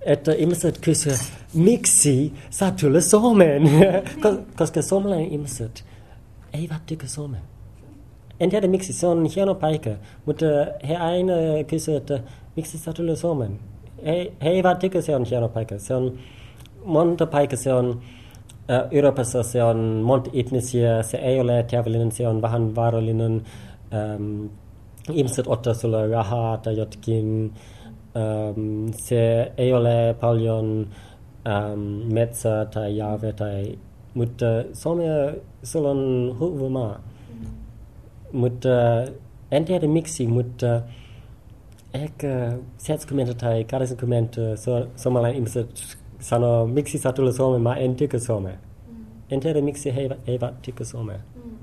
että ihmiset kysyvät, miksi sä tulee Suomeen? Koska suomalainen ihmiset eivät tykkää Suomea. En tiedä miksi, se on hieno paikka, mutta he aina kysyvät, että miksi sä tulee Suomeen? He eivät tykkää, se on hieno paikka. Se on monta paikkaa, se on Euroopassa, se on monta etnisiä, se ei ole terveellinen, se on vähän vaarallinen. Ihmiset ottaa sulle rahaa tai jotkin. Se ei ole paljon metsää tai järve, mutta Suomea sulla on hyvä maa. Mutta en tiedä miksi, mutta ehkä 70 tai 80 suomalainen ihmiset sanoo, miksi sä tulee Suomeen, mä en tykkää Suomea. En tiedä miksi he eivät tykkää Suomea.